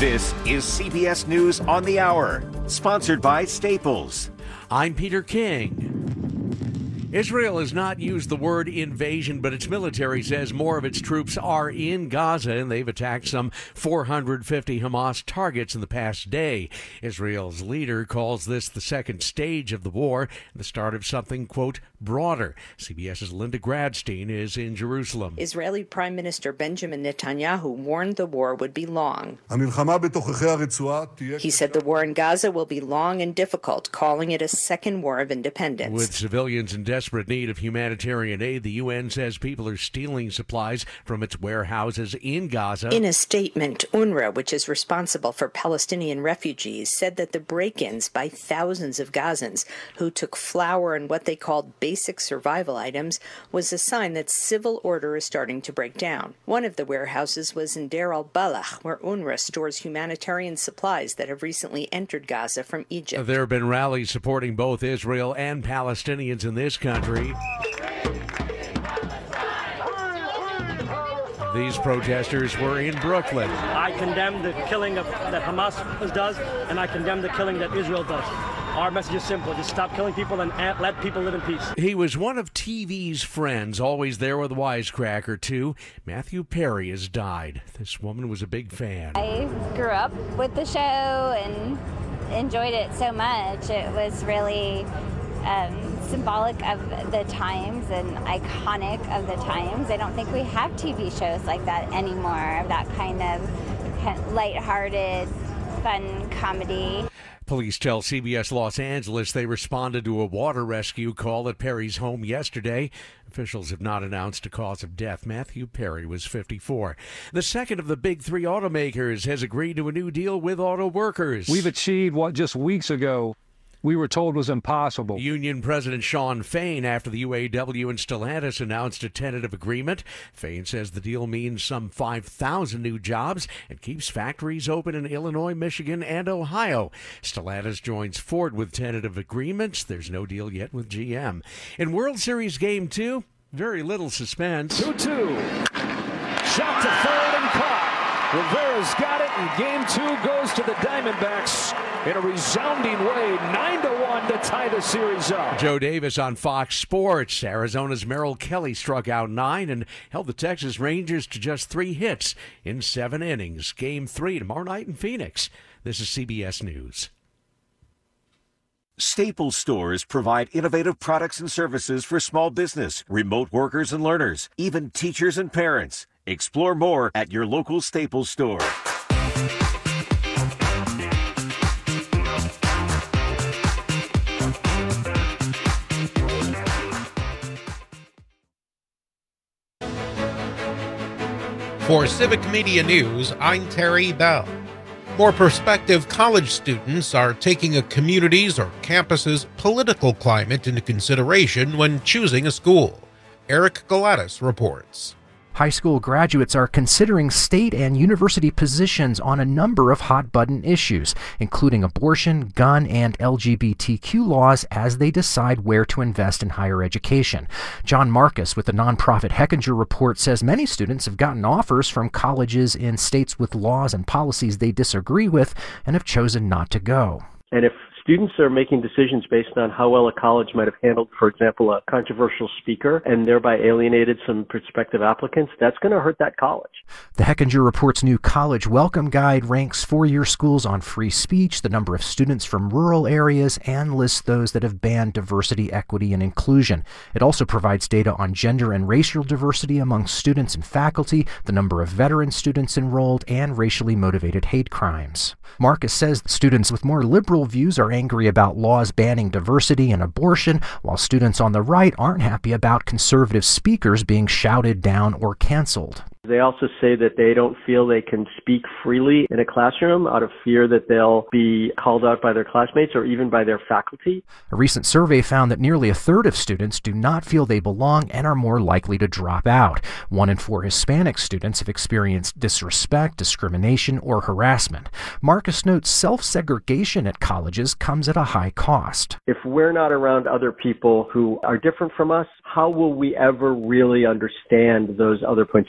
This is CBS News on the Hour, sponsored by Staples. I'm Peter King. Israel has not used the word invasion, but its military says more of its troops are in Gaza, and they've attacked some 450 Hamas targets in the past day. Israel's leader calls this the second stage of the war, and the start of something, quote, broader. CBS's Linda Gradstein is in Jerusalem. Israeli Prime Minister Benjamin Netanyahu warned the war would be long. He said the war in Gaza will be long and difficult, calling it a second war of independence. With civilians in desperate need of humanitarian aid, the UN says people are stealing supplies from its warehouses in Gaza. In a statement, UNRWA, which is responsible for Palestinian refugees, said that the break-ins by thousands of Gazans who took flour and what they called basic survival items was a sign that civil order is starting to break down. One of the warehouses was in Deir al-Balah, where UNRWA stores humanitarian supplies that have recently entered Gaza from Egypt. There have been rallies supporting both Israel and Palestinians in this country. These protesters were in Brooklyn. I condemn the killing that Hamas does, and I condemn the killing that Israel does. Our message is simple. Just stop killing people and let people live in peace. He was one of TV's friends, always there with a wisecracker, too. Matthew Perry has died. This woman was a big fan. I grew up with the show and enjoyed it so much. It was really symbolic of the times and iconic of the times. I don't think we have TV shows like that anymore, that kind of lighthearted, fun comedy. Police tell CBS Los Angeles they responded to a water rescue call at Perry's home yesterday. Officials have not announced a cause of death. Matthew Perry was 54. The second of the big three automakers has agreed to a new deal with auto workers. We've achieved what just weeks ago we were told was impossible. Union President Shawn Fain, after the UAW and Stellantis announced a tentative agreement. Fain says the deal means some 5,000 new jobs and keeps factories open in Illinois, Michigan, and Ohio. Stellantis joins Ford with tentative agreements. There's no deal yet with GM. In World Series Game 2, very little suspense. 2-2. Shot to third and caught. Rivera's got it, and Game 2 goes to the Diamondbacks in a resounding way, 9-1 to tie the series up. Joe Davis on Fox Sports. Arizona's Merrill Kelly struck out 9 and held the Texas Rangers to just 3 hits in 7 innings. Game 3 tomorrow night in Phoenix. This is CBS News. Staples stores provide innovative products and services for small business, remote workers and learners, even teachers and parents. Explore more at your local Staples store. For Civic Media News, I'm Terry Bell. More prospective college students are taking a community's or campus's political climate into consideration when choosing a school. Eric Galatis reports. High school graduates are considering state and university positions on a number of hot-button issues, including abortion, gun, and LGBTQ laws as they decide where to invest in higher education. John Marcus with the nonprofit Hechinger Report says many students have gotten offers from colleges in states with laws and policies they disagree with and have chosen not to go. And if students are making decisions based on how well a college might have handled, for example, a controversial speaker and thereby alienated some prospective applicants, that's going to hurt that college. The Hechinger Report's new College Welcome Guide ranks four-year schools on free speech, the number of students from rural areas, and lists those that have banned diversity, equity, and inclusion. It also provides data on gender and racial diversity among students and faculty, the number of veteran students enrolled, and racially motivated hate crimes. Marcus says students with more liberal views are angry about laws banning diversity and abortion, while students on the right aren't happy about conservative speakers being shouted down or canceled. They also say that they don't feel they can speak freely in a classroom out of fear that they'll be called out by their classmates or even by their faculty. A recent survey found that nearly a third of students do not feel they belong and are more likely to drop out. 1 in 4 Hispanic students have experienced disrespect, discrimination, or harassment. Marcus notes self-segregation at colleges comes at a high cost. If we're not around other people who are different from us, how will we ever really understand those other points of view?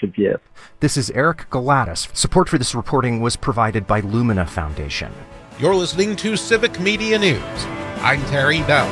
This is Eric Galatis. Support for this reporting was provided by Lumina Foundation. You're listening to Civic Media News. I'm Terry Bell.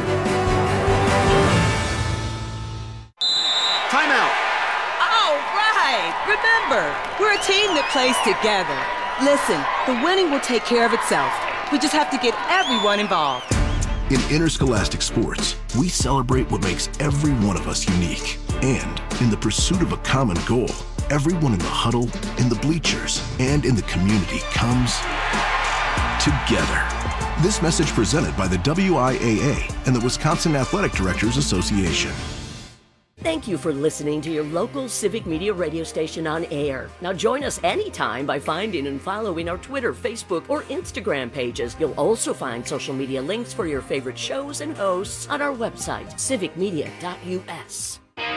Timeout. All right. Remember, we're a team that plays together. Listen, the winning will take care of itself. We just have to get everyone involved. In interscholastic sports, we celebrate what makes every one of us unique. And in the pursuit of a common goal, everyone in the huddle, in the bleachers, and in the community comes together. This message presented by the WIAA and the Wisconsin Athletic Directors Association. Thank you for listening to your local Civic Media radio station on air. Now join us anytime by finding and following our Twitter, Facebook, or Instagram pages. You'll also find social media links for your favorite shows and hosts on our website, civicmedia.us.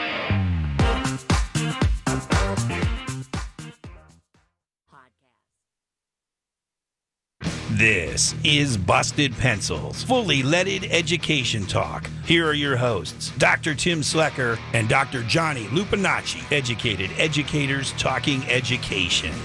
This is Busted Pencils, fully leaded education talk. Here are your hosts, Dr. Tim Slecker and Dr. Johnny Lupinacci, educated educators talking education.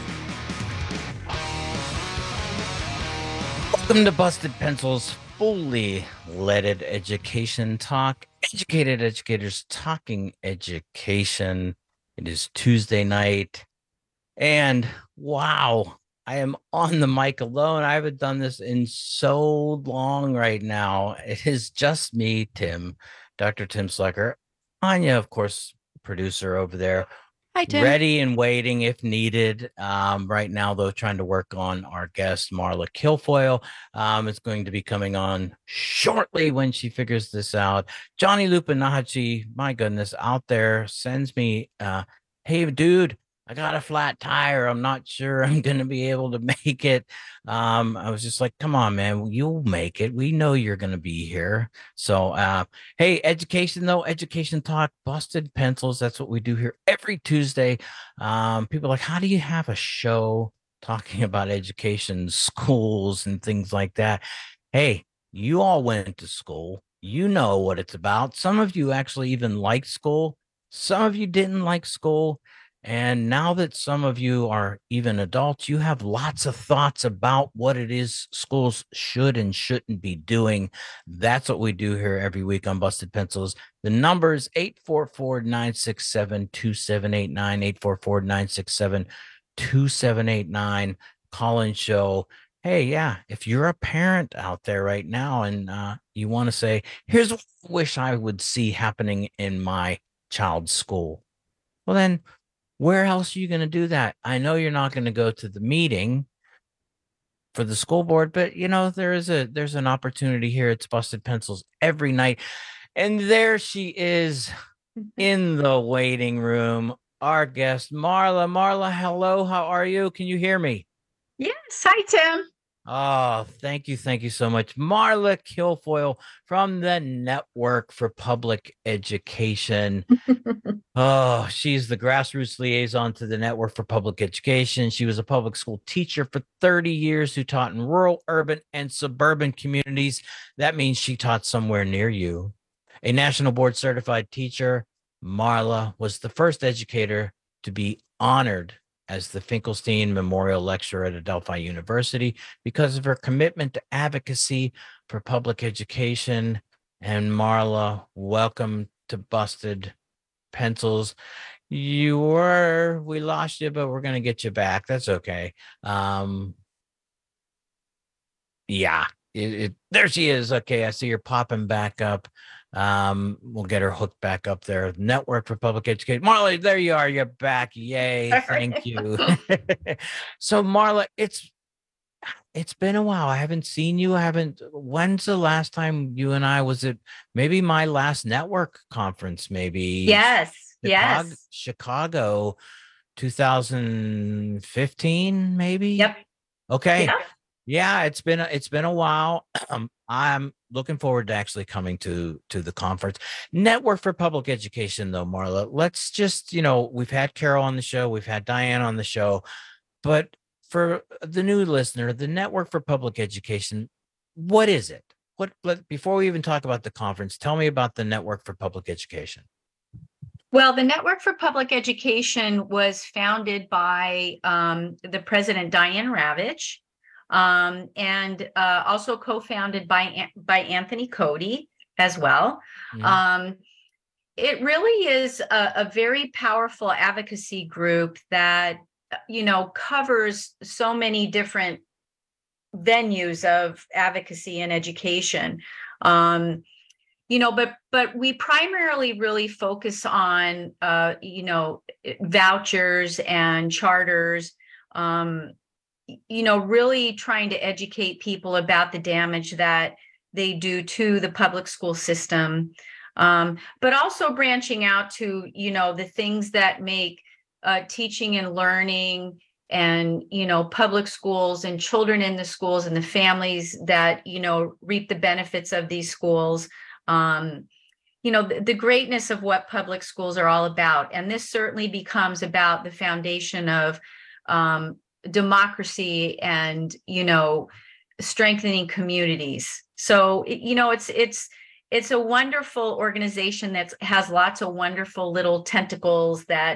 Welcome to Busted Pencils, fully leaded education talk. Educated educators talking education. It is Tuesday night, and wow, I am on the mic alone. I haven't done this in so long right now. It is just me, Tim, Dr. Tim Slecker. Anya, of course, producer over there. Hi, Tim. Ready and waiting if needed. Right now, though, trying to work on our guest, Marla Kilfoyle. It's going to be coming on shortly when she figures this out. Johnny Lupinacci, my goodness, out there sends me, hey, dude, I got a flat tire. I'm not sure I'm going to be able to make it. I was just like, come on, man, you'll make it. We know you're going to be here. So, hey, education, though, education talk, Busted Pencils. That's what we do here every Tuesday. People are like, how do you have a show talking about education, schools, and things like that? Hey, you all went to school. You know what it's about. Some of you actually even liked school. Some of you didn't like school. And now that some of you are even adults, you have lots of thoughts about what it is schools should and shouldn't be doing. That's what we do here every week on Busted Pencils. The number is 844-967-2789, 844-967-2789. Call-in show. Hey, yeah, if you're a parent out there right now and you want to say, here's what I wish I would see happening in my child's school. Well, then, where else are you going to do that? I know you're not going to go to the meeting for the school board, but you know, there's an opportunity here. It's Busted Pencils every night. And there she is in the waiting room, our guest, Marla. Marla, hello. How are you? Can you hear me? Yes. Hi, Tim. Oh, thank you. Thank you so much. Marla Kilfoyle from the Network for Public Education. Oh, she's the grassroots liaison to the Network for Public Education. She was a public school teacher for 30 years who taught in rural, urban, and suburban communities. That means she taught somewhere near you. A national board certified teacher, Marla was the first educator to be honored as the Finkelstein Memorial Lecturer at Adelphi University because of her commitment to advocacy for public education. And Marla, welcome to Busted Pencils. We lost you, but we're going to get you back. That's okay. Yeah, there she is. Okay, I see her popping back up. We'll get her hooked back up there. Network for Public Education. Marla, there you are. You're back. Yay. Thank you. So Marla, it's been a while. I haven't seen you. When's the last time you and I, was it maybe my last network conference? Maybe. Yes. Chicago 2015, maybe. Yep. Okay. Yeah, it's been a while. I'm looking forward to actually coming to the conference. Network for Public Education, though, Marla. Let's just, we've had Carol on the show, we've had Diane on the show, but for the new listener, the Network for Public Education, what is it? Before we even talk about the conference, tell me about the Network for Public Education. Well, the Network for Public Education was founded by the president, Diane Ravitch, and also co-founded by Anthony Cody as well. It really is a very powerful advocacy group that, covers so many different venues of advocacy and education. But we primarily really focus on, vouchers and charters, really trying to educate people about the damage that they do to the public school system, but also branching out to, the things that make teaching and learning and, public schools and children in the schools and the families that, reap the benefits of these schools. The greatness of what public schools are all about. And this certainly becomes about the foundation of democracy and, strengthening communities. So, it's a wonderful organization that has lots of wonderful little tentacles that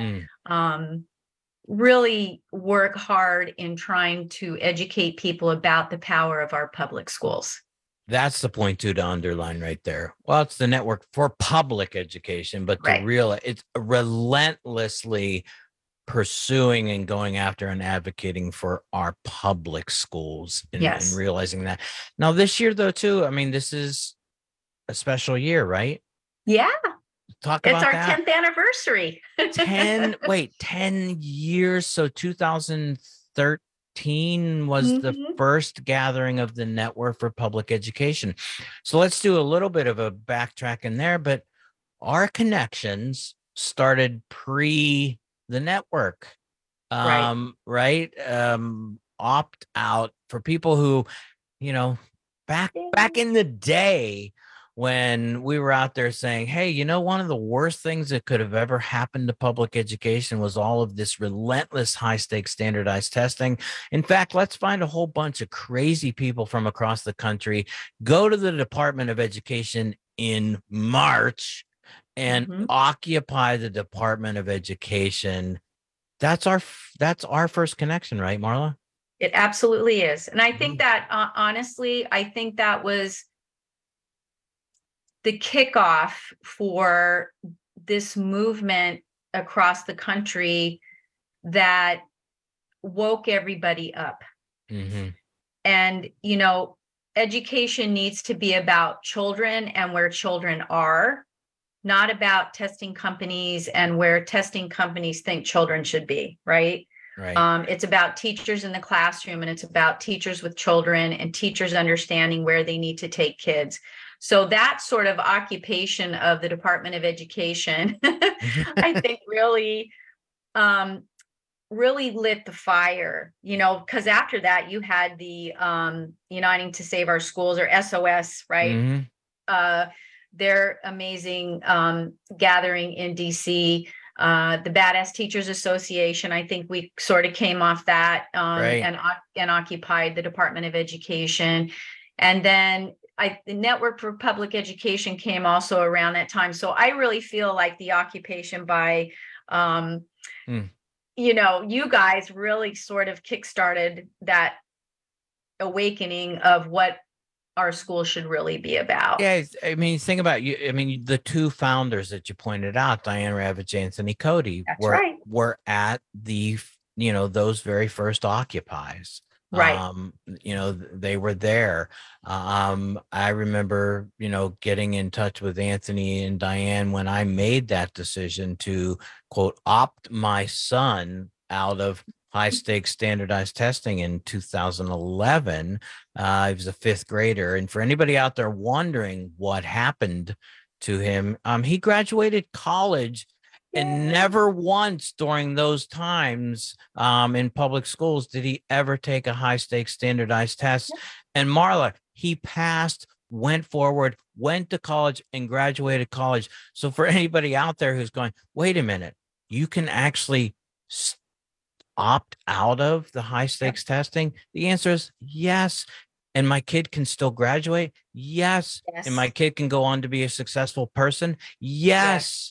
really work hard in trying to educate people about the power of our public schools. That's the point to underline right there. Well, it's the Network for Public Education, but it's relentlessly pursuing and going after and advocating for our public schools and realizing that. Now, this year, though, too, I mean, this is a special year, right? Yeah. Talk it's about our that. 10th anniversary. 10 years. So 2013 was the first gathering of the Network for Public Education. So let's do a little bit of a backtrack in there, but our connections started pre the network, right? Opt out for people who, back in the day when we were out there saying, hey, one of the worst things that could have ever happened to public education was all of this relentless high stakes standardized testing. In fact, let's find a whole bunch of crazy people from across the country, go to the Department of Education in March and occupy the Department of Education. That's our first connection, right, Marla? It absolutely is. And I think that, honestly, that was the kickoff for this movement across the country that woke everybody up. And, education needs to be about children and where children are, not about testing companies and where testing companies think children should be, right? It's about teachers in the classroom, and it's about teachers with children and teachers understanding where they need to take kids. So that sort of occupation of the Department of Education, I think really lit the fire, because after that you had the Uniting to Save Our Schools, or SOS, right? Their amazing gathering in DC, the Badass Teachers Association. I think we sort of came off that and occupied the Department of Education. And then the Network for Public Education came also around that time. So I really feel like the occupation by, you guys really sort of kickstarted that awakening of what our school should really be about. Yeah, I mean, think about you. I mean, the two founders that you pointed out, Diane Ravitch, Anthony Cody, were at the, those very first occupies. They were there. I remember, getting in touch with Anthony and Diane when I made that decision to, quote, opt my son out of high stakes standardized testing in 2011. He was a fifth grader. And for anybody out there wondering what happened to him, he graduated college. And never once during those times in public schools did he ever take a high stakes standardized test. And Marla, he passed, went forward, went to college, and graduated college. So for anybody out there who's going, wait a minute, you can actually opt out of the high stakes testing? The answer is yes. And my kid can still graduate? Yes. And my kid can go on to be a successful person? Yes.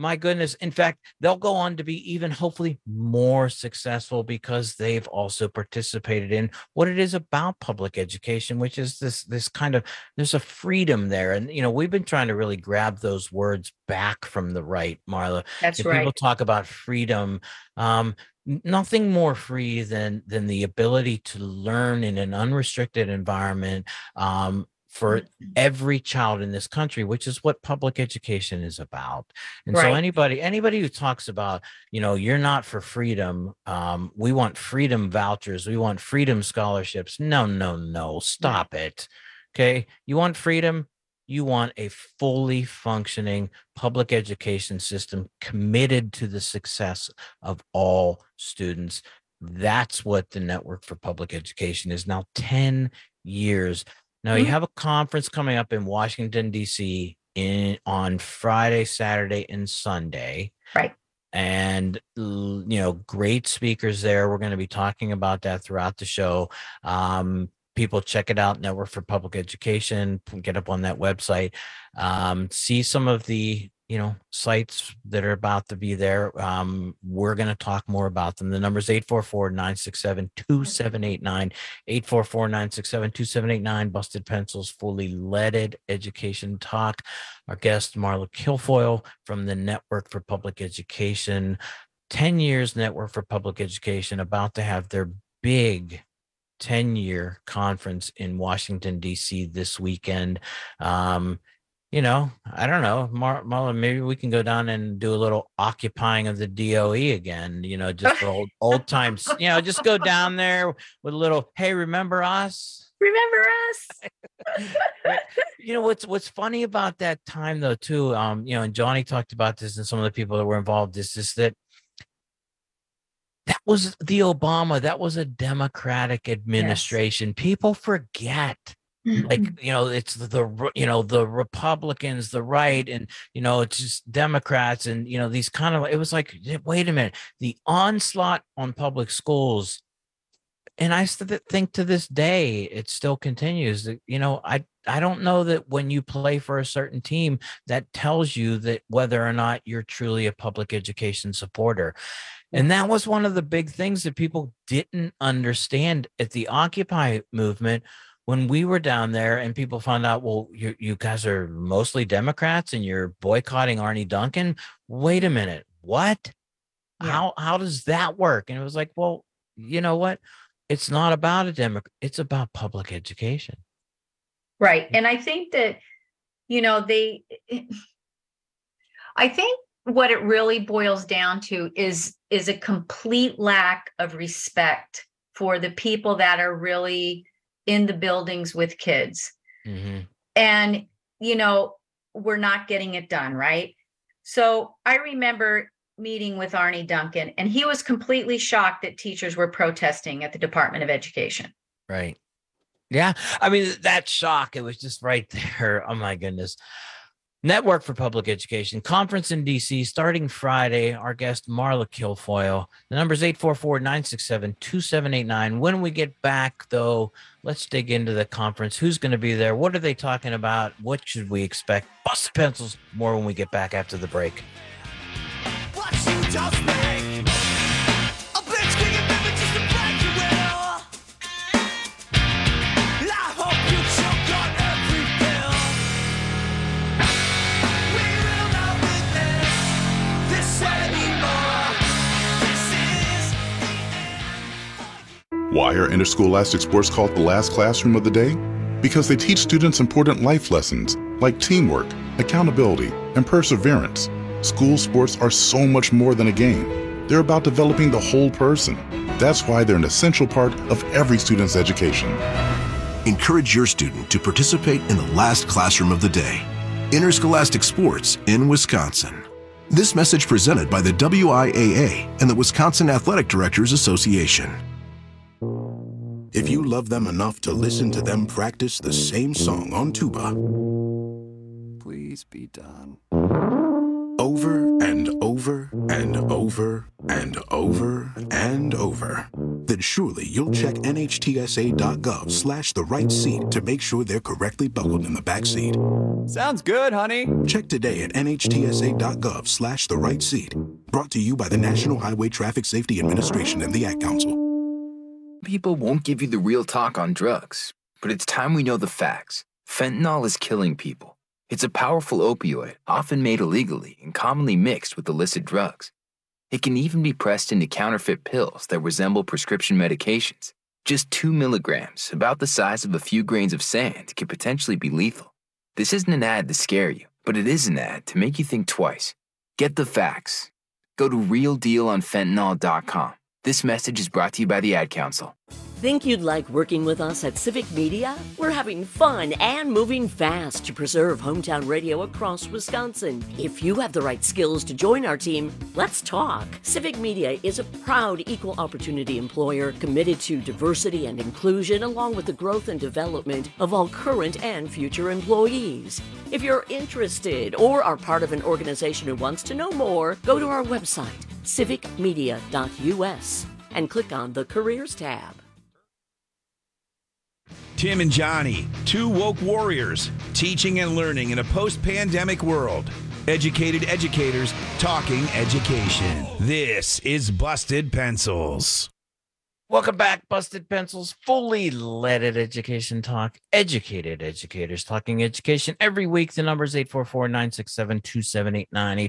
my goodness. In fact, they'll go on to be even hopefully more successful because they've also participated in what it is about public education, which is this kind of, there's a freedom there. And, we've been trying to really grab those words back from the right, Marla. That's right. People talk about freedom. Nothing more free than the ability to learn in an unrestricted environment, for every child in this country, which is what public education is about. And so anybody who talks about, you're not for freedom, we want freedom vouchers, we want freedom scholarships. No, stop it. Okay. You want freedom? You want a fully functioning public education system committed to the success of all students. That's what the Network for Public Education is now. 10 years. Now, you have a conference coming up in Washington, D.C. on Friday, Saturday, and Sunday. Right. And, great speakers there. We're going to be talking about that throughout the show. People check it out, Network for Public Education, get up on that website, see some of the, sites that are about to be there. We're going to talk more about them. The number is 844-967-2789, 844-967-2789, Busted Pencils, Fully Leaded Education Talk. Our guest, Marla Kilfoyle from the Network for Public Education, 10 years Network for Public Education, about to have their big 10-year conference in Washington, D.C. this weekend. I don't know, Marla, maybe we can go down and do a little occupying of the DOE again, just for old times, just go down there with a little, hey, remember us? Remember us? What's funny about that time though, too, and Johnny talked about this and some of the people that were involved, is that was the Obama, that was a Democratic administration. Yes. People forget. It's the Republicans, the right, and it's just Democrats, and these kind of, it was like, wait a minute, the onslaught on public schools, and I think to this day it still continues. I don't know that when you play for a certain team that tells you that whether or not you're truly a public education supporter. And that was one of the big things that people didn't understand at the Occupy movement. When we were down there and people found out, well, you guys are mostly Democrats and you're boycotting Arne Duncan. Wait a minute. What? Yeah. How does that work? And it was like, well, you know what? It's not about a Democrat. It's about public education. Right. And I think that, I think what it really boils down to is a complete lack of respect for the people that are really in the buildings with kids. Mm-hmm. And, we're not getting it done. Right. So I remember meeting with Arne Duncan, and he was completely shocked that teachers were protesting at the Department of Education. Right. Yeah. I mean, that shock, it was just right there. Oh my goodness. Network for Public Education conference in DC starting Friday. Our guest, Marla Kilfoyle. The number is 844-967-2789. When we get back, though, let's dig into the conference. Who's going to be there? What are they talking about? What should we expect? Busted Pencils. More when we get back after the break. What you just make. Why are interscholastic sports called the last classroom of the day? Because they teach students important life lessons like teamwork, accountability, and perseverance. School sports are so much more than a game. They're about developing the whole person. That's why they're an essential part of every student's education. Encourage your student to participate in the last classroom of the day. Interscholastic sports in Wisconsin. This message presented by the WIAA and the Wisconsin Athletic Directors Association. If you love them enough to listen to them practice the same song on tuba, please be done. Over and over and over and over and over, then surely you'll check nhtsa.gov/the-right-seat to make sure they're correctly buckled in the back seat. Sounds good, honey. Check today at nhtsa.gov/the-right-seat. Brought to you by the National Highway Traffic Safety Administration and the Ad Council. People won't give you the real talk on drugs, but it's time we know the facts. Fentanyl is killing people. It's a powerful opioid, often made illegally and commonly mixed with illicit drugs. It can even be pressed into counterfeit pills that resemble prescription medications. Just 2 milligrams, about the size of a few grains of sand, can potentially be lethal. This isn't an ad to scare you, but it is an ad to make you think twice. Get the facts. Go to realdealonfentanyl.com. This message is brought to you by the Ad Council. Think you'd like working with us at Civic Media? We're having fun and moving fast to preserve hometown radio across Wisconsin. If you have the right skills to join our team, let's talk. Civic Media is a proud equal opportunity employer committed to diversity and inclusion, along with the growth and development of all current and future employees. If you're interested or are part of an organization who wants to know more, go to our website, civicmedia.us, and click on the Careers tab. Tim and Johnny, two woke warriors, teaching and learning in a post-pandemic world. Educated educators talking education. This is Busted Pencils. Welcome back, Busted Pencils, fully leaded education talk, educated educators talking education. Every week, the number is 844-967-2789,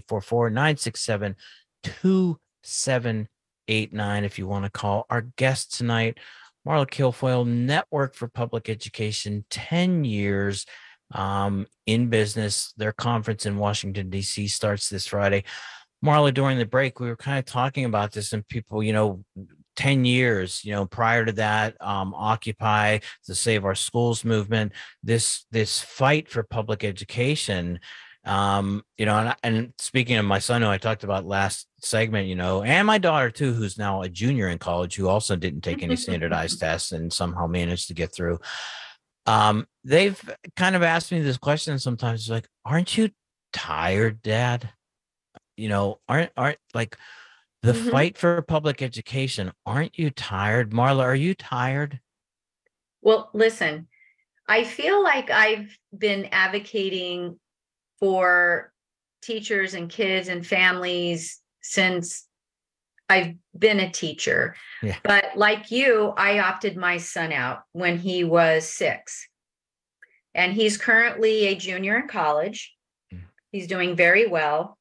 844-967-2789 if you want to call. Our guest tonight, Marla Kilfoyle, Network for Public Education, 10 years in business. Their conference in Washington, D.C. starts this Friday. Marla, during the break, we were kind of talking about this, and people, 10 years, prior to that, Occupy, the Save Our Schools movement, this fight for public education, and speaking of my son, who I talked about last segment, and my daughter too, who's now a junior in college, who also didn't take any standardized tests and somehow managed to get through. They've kind of asked me this question sometimes, like, aren't you tired, Dad? Aren't like the fight for public education, aren't you tired? Marla, are you tired? Well, listen, I feel like I've been advocating for teachers and kids and families since I've been a teacher. Yeah. But like you, I opted my son out when he was 6. And he's currently a junior in college. He's doing very well.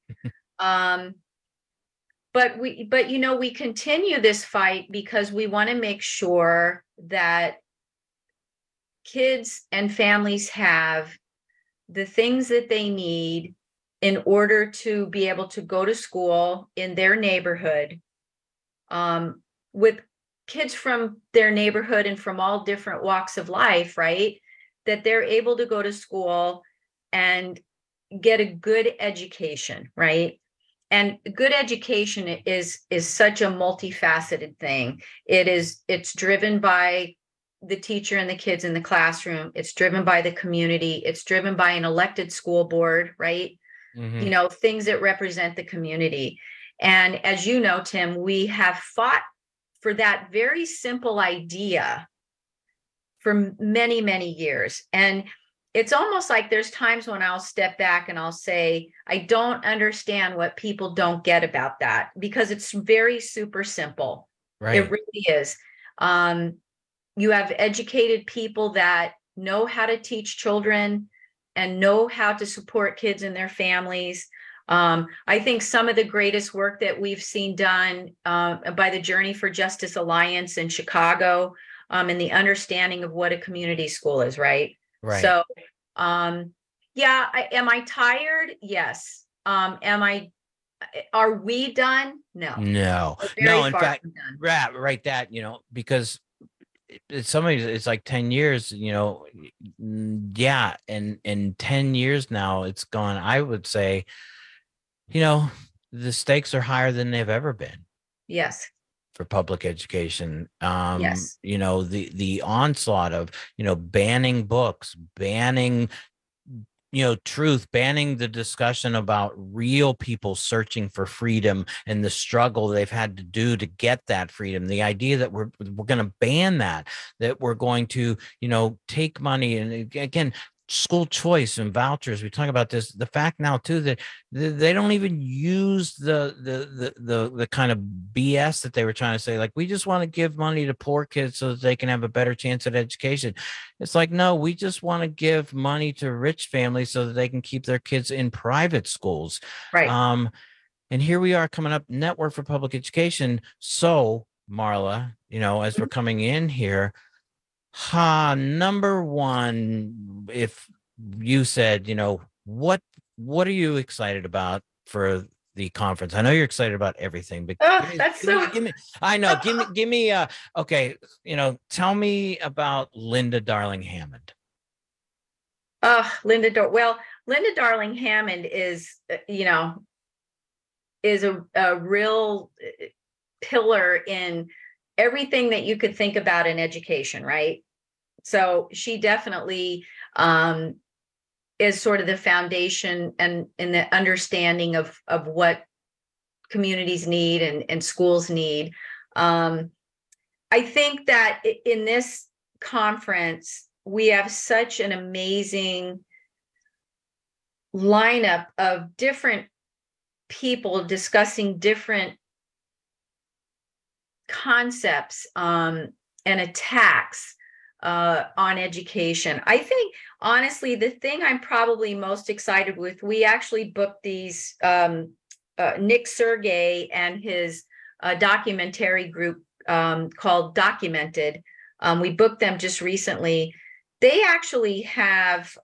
But we continue this fight because we want to make sure that kids and families have the things that they need in order to be able to go to school in their neighborhood, with kids from their neighborhood and from all different walks of life, right? That they're able to go to school and get a good education, right? And good education is such a multifaceted thing. It's driven by the teacher and the kids in the classroom. It's driven by the community. It's driven by an elected school board, right? Mm-hmm. Things that represent the community. And as you know, Tim, we have fought for that very simple idea for many, many years. And it's almost like there's times when I'll step back and I'll say, I don't understand what people don't get about that, because it's very super simple. Right. It really is. You have educated people that know how to teach children and know how to support kids and their families. I think some of the greatest work that we've seen done by the Journey for Justice Alliance in Chicago, and the understanding of what a community school is, right? Right. So, am I tired? Yes. Are we done? No. No. In fact, right. That, because it's like 10 years, and in 10 years now it's gone. I would say, the stakes are higher than they've ever been. Yes. For public education. Yes. The onslaught of, banning books, banning truth, banning the discussion about real people searching for freedom and the struggle they've had to do to get that freedom. The idea that we're going to ban that we're going to, take money, and again, school choice and vouchers. We talk about this. The fact now too that they don't even use the kind of BS that they were trying to say. Like, we just want to give money to poor kids so that they can have a better chance at education. It's like, no, we just want to give money to rich families so that they can keep their kids in private schools. Right. And here we are coming up, Network for Public Education. So, Marla, as we're coming in here, number one, if you said, what are you excited about for the conference? I know you're excited about everything, but give me okay, tell me about Linda Darling Hammond. Linda Darling Hammond is a real pillar in everything that you could think about in education, right? So she definitely is sort of the foundation and in the understanding of what communities need and schools need. I think that in this conference, we have such an amazing lineup of different people discussing different concepts and attacks on education. I think, honestly, the thing I'm probably most excited with, we actually booked these, Nick Sergey and his documentary group called Documented. We booked them just recently. They actually have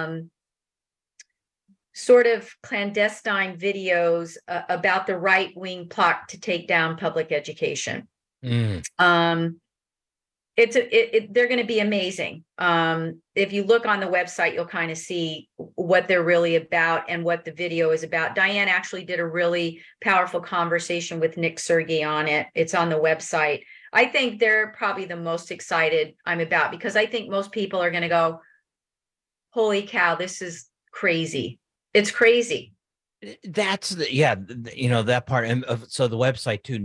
sort of clandestine videos about the right-wing plot to take down public education. They're going to be amazing. If you look on the website, you'll kind of see what they're really about and what the video is about. Diane actually did a really powerful conversation with Nick Sergey on it. It's on the website. I think they're probably the most excited I'm about, because I think most people are going to go, holy cow, this is crazy. It's crazy. That's that part. And so the website too,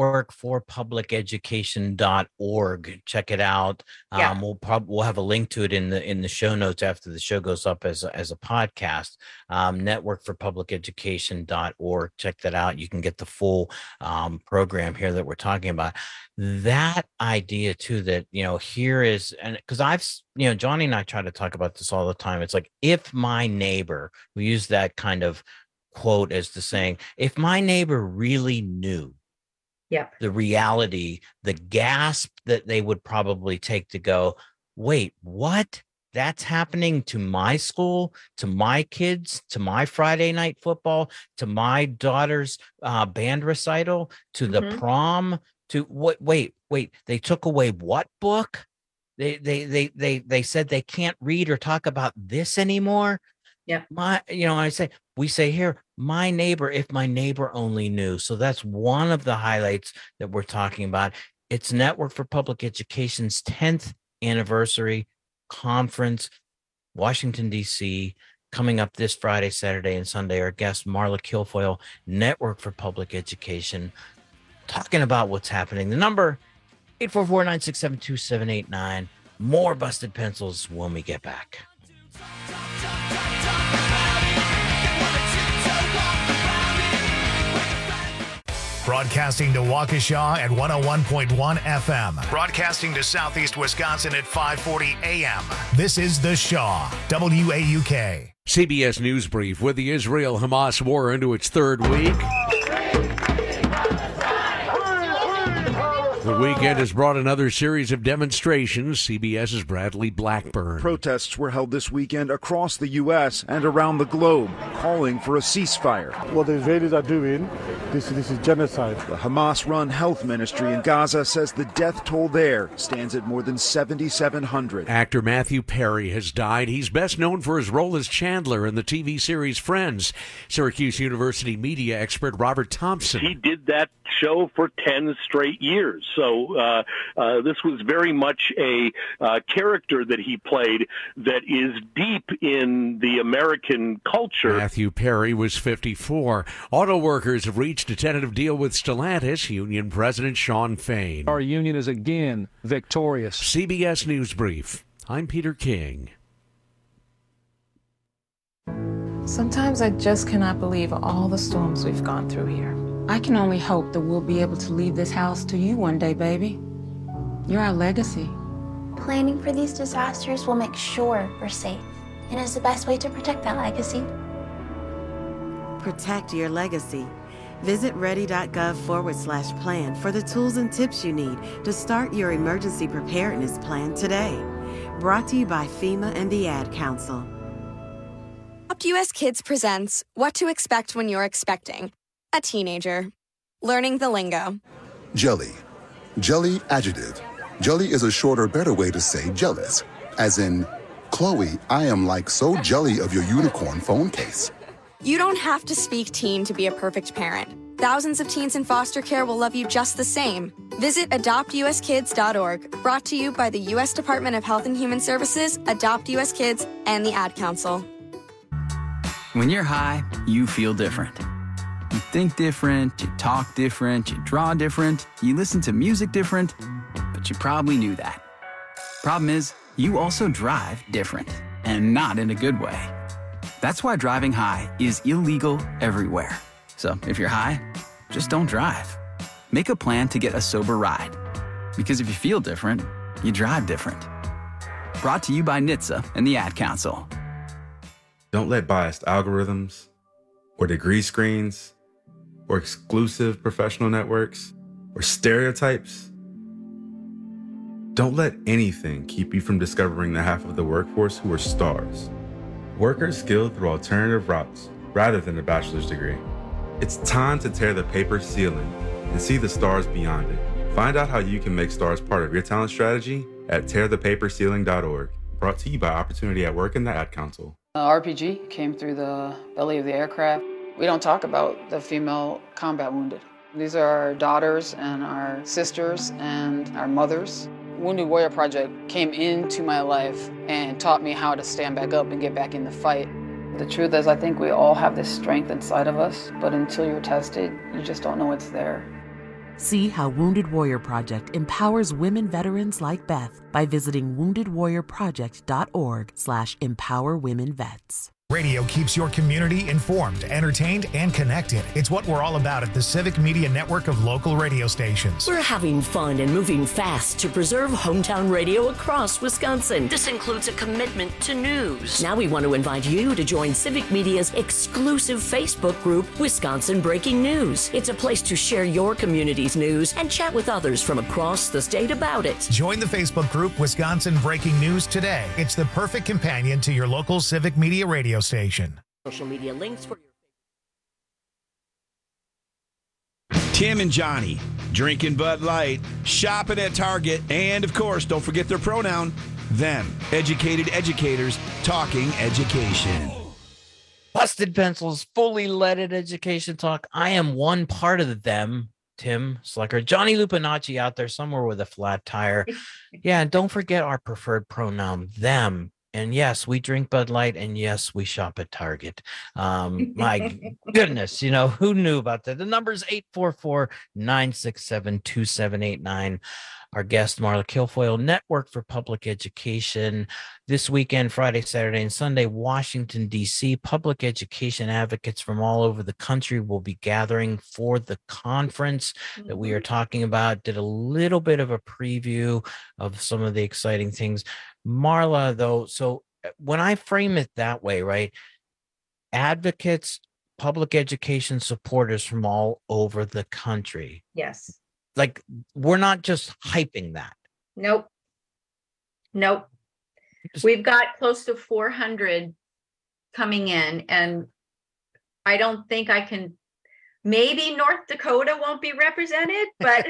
networkforpubliceducation.org. Check it out. Yeah. We'll have a link to it in the show notes after the show goes up as a podcast. Networkforpubliceducation.org. Check that out. You can get the full program here that we're talking about. That idea too, that here is, and because Johnny and I try to talk about this all the time. It's like, if my neighbor, we use that kind of quote as the saying, if my neighbor really knew the reality, the gasp that they would probably take to go, wait, what? That's happening to my school, to my kids, to my Friday night football, to my daughter's band recital, to the prom, to what? Wait, they took away what book? They said they can't read or talk about this anymore. Yeah. We say here, my neighbor, if my neighbor only knew. So that's one of the highlights that we're talking about. It's Network for Public Education's 10th anniversary conference, Washington, D.C., coming up this Friday, Saturday, and Sunday. Our guest, Marla Kilfoyle, Network for Public Education, talking about what's happening. The number, 844-967-2789. More Busted Pencils when we get back. Broadcasting to Waukesha at 101.1 FM. Broadcasting to Southeast Wisconsin at 540 AM. This is The Shaw, WAUK. CBS News Brief with the Israel-Hamas war into its third week. The weekend has brought another series of demonstrations. CBS's Bradley Blackburn. Protests were held this weekend across the U.S. and around the globe, calling for a ceasefire. What the Israelis are doing, this is genocide. The Hamas-run health ministry in Gaza says the death toll there stands at more than 7,700. Actor Matthew Perry has died. He's best known for his role as Chandler in the TV series Friends. Syracuse University media expert Robert Thompson. He did that show for 10 straight years. So this was very much a character that he played that is deep in the American culture. Matthew Perry was 54. Auto workers have reached a tentative deal with Stellantis, union president Shawn Fain. Our union is again victorious. CBS News Brief. I'm Peter King. Sometimes I just cannot believe all the storms we've gone through here. I can only hope that we'll be able to leave this house to you one day, baby. You're our legacy. Planning for these disasters will make sure we're safe, and is the best way to protect that legacy. Protect your legacy. Visit ready.gov/plan for the tools and tips you need to start your emergency preparedness plan today. Brought to you by FEMA and the Ad Council. Adopt US Kids presents What to Expect When You're Expecting a Teenager. Learning the lingo. Jelly. Jelly adjective. Jelly is a shorter, better way to say jealous. As in, Chloe, I am like so jelly of your unicorn phone case. You don't have to speak teen to be a perfect parent. Thousands of teens in foster care will love you just the same. Visit adoptuskids.org. Brought to you by the U.S. Department of Health and Human Services, Adopt US Kids, and the Ad Council. When you're high, you feel different. You think different, you talk different, you draw different, you listen to music different, but you probably knew that. Problem is, you also drive different, and not in a good way. That's why driving high is illegal everywhere. So if you're high, just don't drive. Make a plan to get a sober ride. Because if you feel different, you drive different. Brought to you by NHTSA and the Ad Council. Don't let biased algorithms or degree screens or exclusive professional networks or stereotypes. Don't let anything keep you from discovering the half of the workforce who are stars. Workers skilled through alternative routes rather than a bachelor's degree. It's time to tear the paper ceiling and see the stars beyond it. Find out how you can make stars part of your talent strategy at tearthepaperceiling.org. Brought to you by Opportunity at Work and the Ad Council. RPG came through the belly of the aircraft. We don't talk about the female combat wounded. These are our daughters and our sisters and our mothers. Wounded Warrior Project came into my life and taught me how to stand back up and get back in the fight. The truth is, I think we all have this strength inside of us, but until you're tested, you just don't know it's there. See how Wounded Warrior Project empowers women veterans like Beth by visiting woundedwarriorproject.org/empowerwomenvets. Radio keeps your community informed, entertained, and connected. It's what we're all about at the Civic Media Network of local radio stations. We're having fun and moving fast to preserve hometown radio across Wisconsin. This includes a commitment to news. Now we want to invite you to join Civic Media's exclusive Facebook group, Wisconsin Breaking News. It's a place to share your community's news and chat with others from across the state about it. Join the Facebook group, Wisconsin Breaking News today. It's the perfect companion to your local Civic Media radio station. Social media links for Tim and Johnny, drinking Bud Light, shopping at Target, and of course, don't forget their pronoun, them. Educated educators talking education. Busted Pencils, fully leaded education talk. I am one part of them. Tim Slecker, Johnny Lupinacci out there somewhere with a flat tire. Yeah, and don't forget our preferred pronoun, them. And yes, we drink Bud Light, and yes, we shop at Target. My goodness, you know, who knew about that? The number is 844-967-2789. Our guest, Marla Kilfoyle, Network for Public Education. This weekend, Friday, Saturday, and Sunday, Washington, D.C., public education advocates from all over the country will be gathering for the conference that we are talking about. Did a little bit of a preview of some of the exciting things. Marla, though, so when I frame it that way, right, advocates, public education supporters from all over the country. Yes. Like, we're not just hyping that. Nope. We've got close to 400 coming in, and I don't think I can, maybe North Dakota won't be represented, but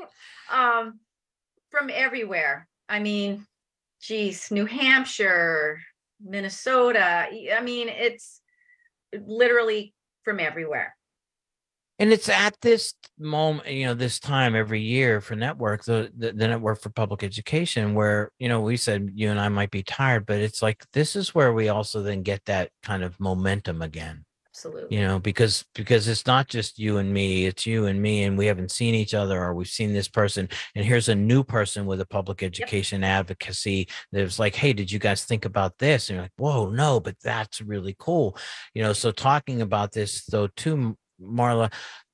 from everywhere. I mean, geez, New Hampshire, Minnesota. I mean, it's literally from everywhere. And it's at this moment, this time every year for network, the Network for Public Education, where, we said you and I might be tired, but it's like, this is where we also then get that kind of momentum again. Absolutely. Because it's not just you and me, it's you and me, and we haven't seen each other, or we've seen this person, and here's a new person with a public education advocacy that's like, hey, did you guys think about this? And you're like, whoa, no, but that's really cool. So talking about this though too, Marla,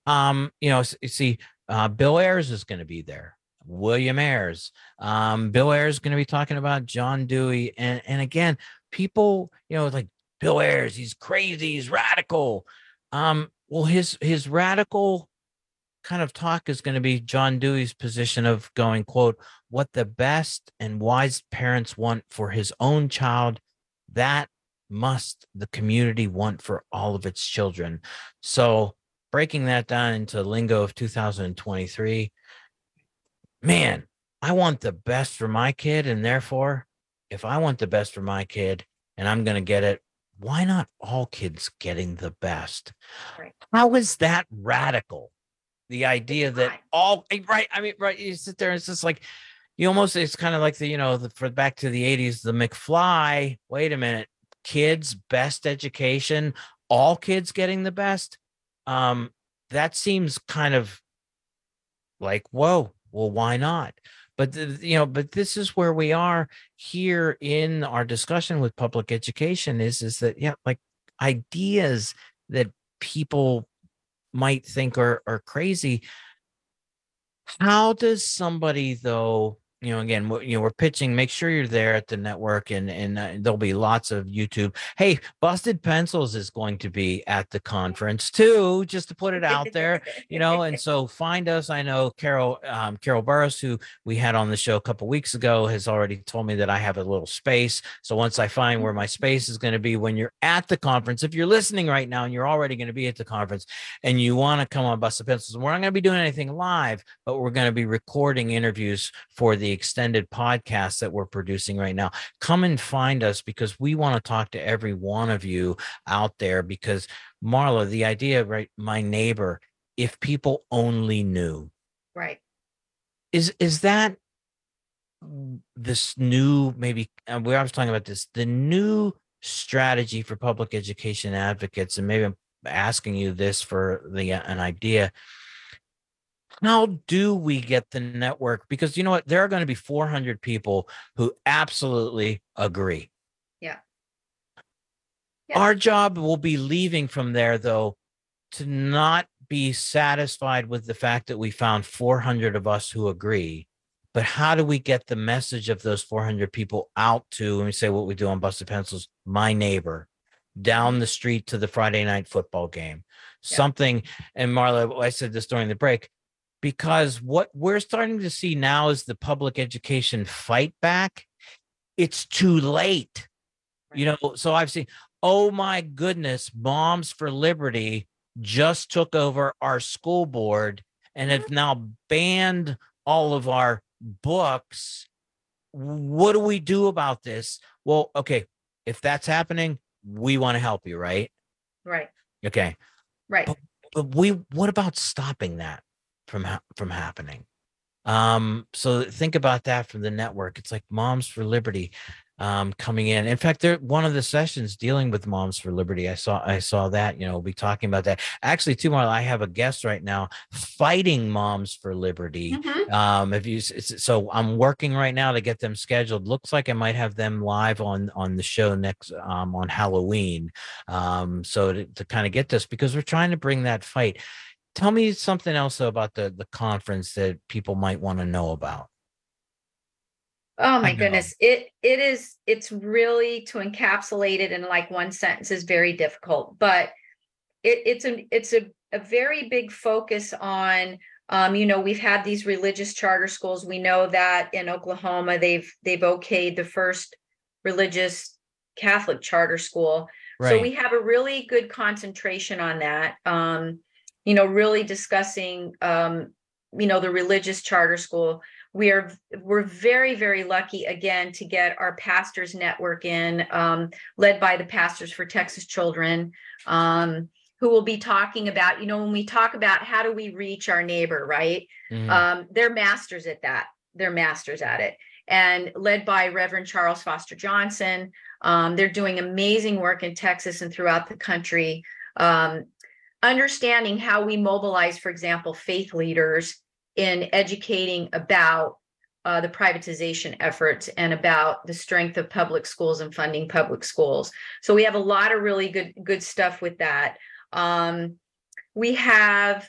see, Bill Ayers is going to be there. William Ayers. Bill Ayers is going to be talking about John Dewey. And again, people, like, Bill Ayers, he's crazy, he's radical. Well, his radical kind of talk is going to be John Dewey's position of going, quote, what the best and wise parents want for his own child, that must the community want for all of its children. So breaking that down into lingo of 2023, man, I want the best for my kid. And therefore, if I want the best for my kid and I'm going to get it, why not all kids getting the best? Right. How is that radical? The idea that all right. I mean, right. You sit there and it's just like, it's kind of like for back to the 80s, the McFly. Wait a minute. Kids, best education, all kids getting the best. That seems kind of like, whoa, well, why not? But, but this is where we are here in our discussion with public education is that, like ideas that people might think are crazy. How does somebody, though, again, we're pitching, make sure you're there at the network and there'll be lots of YouTube. Hey, Busted Pencils is going to be at the conference too, just to put it out there, and so find us. I know Carol Burris, who we had on the show a couple weeks ago, has already told me that I have a little space. So once I find where my space is going to be when you're at the conference, if you're listening right now and you're already going to be at the conference and you want to come on Busted Pencils, and we're not going to be doing anything live, but we're going to be recording interviews for the extended podcast that we're producing right now. Come and find us because we want to talk to every one of you out there because, Marla, the idea, right, my neighbor, if people only knew. Right. Is that this new, maybe, we were talking about this, the new strategy for public education advocates, and maybe I'm asking you this for an idea. How do we get the network? Because you know what? There are going to be 400 people who absolutely agree. Yeah. Our job will be leaving from there, though, to not be satisfied with the fact that we found 400 of us who agree. But how do we get the message of those 400 people out to, let me say what we do on Busted Pencils, my neighbor, down the street to the Friday night football game, something. And Marla, I said this during the break, because what we're starting to see now is the public education fight back. It's too late. So I've seen, oh my goodness, Moms for Liberty just took over our school board and have now banned all of our books. What do we do about this? Well, okay, if that's happening, we want to help you, right? Right. Okay. Right. But what about stopping that from happening? So think about that from the network. It's like Moms for Liberty coming in. In fact, one of the sessions dealing with Moms for Liberty, I saw that, we'll be talking about that. Actually, tomorrow I have a guest right now fighting Moms for Liberty. Mm-hmm. So I'm working right now to get them scheduled. Looks like I might have them live on the show next on Halloween. So to kind of get this, because we're trying to bring that fight. Tell me something else about the conference that people might want to know about. Oh my goodness. It's really, to encapsulate it in like one sentence is very difficult, but it's a very big focus on, we've had these religious charter schools. We know that in Oklahoma, they've okayed the first religious Catholic charter school. Right. So we have a really good concentration on that. Really discussing, the religious charter school. We're very, very lucky again to get our pastors network in, led by the Pastors for Texas Children. who will be talking about, when we talk about how do we reach our neighbor, right? They're masters at that. They're masters at it. And led by Reverend Charles Foster Johnson. They're doing amazing work in Texas and throughout the country, understanding how we mobilize, for example, faith leaders in educating about the privatization efforts and about the strength of public schools and funding public schools. So we have a lot of really good stuff with that. We have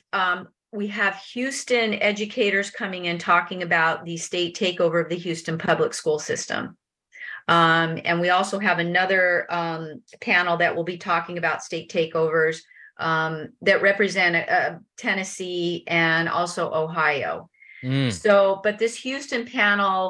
Houston educators coming in talking about the state takeover of the Houston public school system. And we also have another panel that will be talking about state takeovers that represent Tennessee and also Ohio. So, but this Houston panel,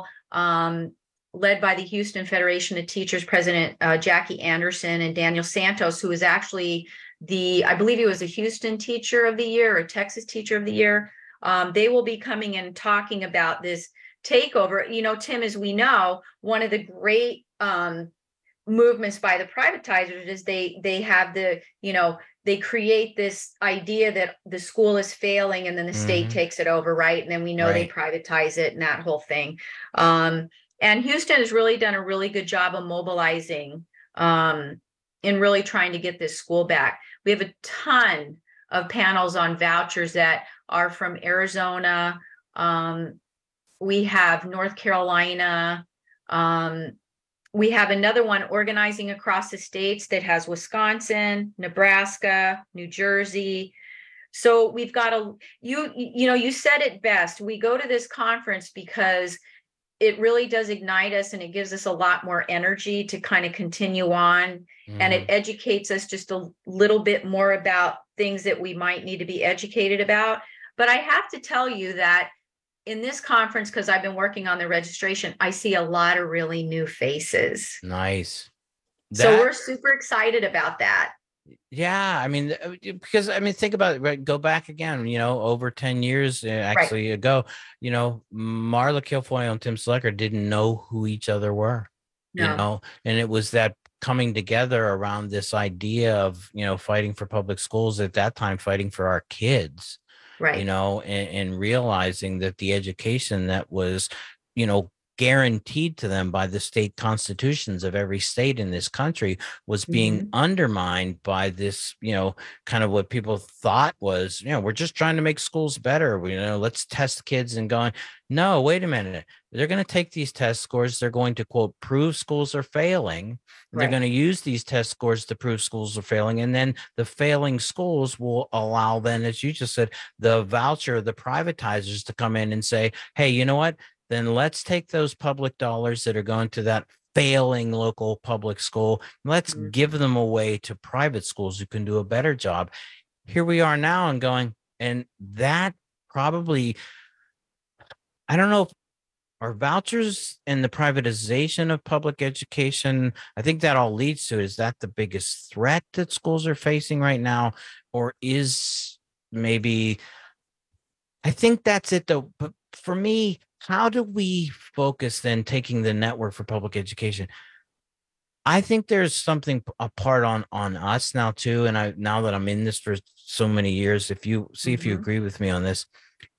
led by the Houston Federation of Teachers President Jackie Anderson and Daniel Santos, who is actually I believe he was a Houston Teacher of the Year or Texas Teacher of the Year. They will be coming and talking about this takeover. Tim, as we know, one of the great movements by the privatizers is they have they create this idea that the school is failing and then the state takes it over, right? And then we know they privatize it and that whole thing. And Houston has really done a really good job of mobilizing in really trying to get this school back. We have a ton of panels on vouchers that are from Arizona. We have North Carolina. We have another one organizing across the states that has Wisconsin, Nebraska, New Jersey. So we've got you said it best. We go to this conference because it really does ignite us and it gives us a lot more energy to kind of continue on. And it educates us just a little bit more about things that we might need to be educated about. But I have to tell you that in this conference, because I've been working on the registration, I see a lot of really new faces. Nice. So we're super excited about that. Yeah, I mean, because think about it, right? Go back again, over 10 years actually ago, Marla Kilfoyle and Tim Slecker didn't know who each other were, and it was that coming together around this idea of, fighting for public schools at that time, fighting for our kids, right? And realizing that the education that was, guaranteed to them by the state constitutions of every state in this country was being undermined by this, kind of what people thought was, we're just trying to make schools better. Let's test kids and going, no, wait a minute. They're going to take these test scores. They're going to, quote, prove schools are failing. Right. They're going to use these test scores to prove schools are failing. And then the failing schools will allow then, as you just said, the voucher, the privatizers to come in and say, hey, you know what? Then let's take those public dollars that are going to that failing local public school. Let's give them away to private schools who can do a better job. Here we are now and going, and that probably, I don't know if our vouchers and the privatization of public education, I think that all leads to, is that the biggest threat that schools are facing right now? Or is maybe, I think that's it though. But for me, how do we focus then taking the network for public education? I think there's something apart on us now too. And now that I'm in this for so many years, if you agree with me on this,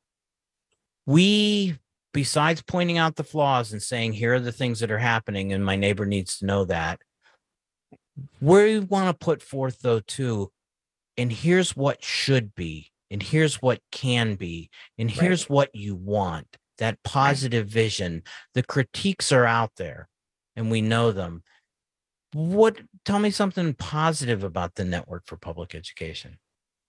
we, besides pointing out the flaws and saying, here are the things that are happening and my neighbor needs to know that, we want to put forth though too, and here's what should be, and here's what can be, and here's what you want. That positive vision. The critiques are out there and we know them. Tell me something positive about the Network for Public Education.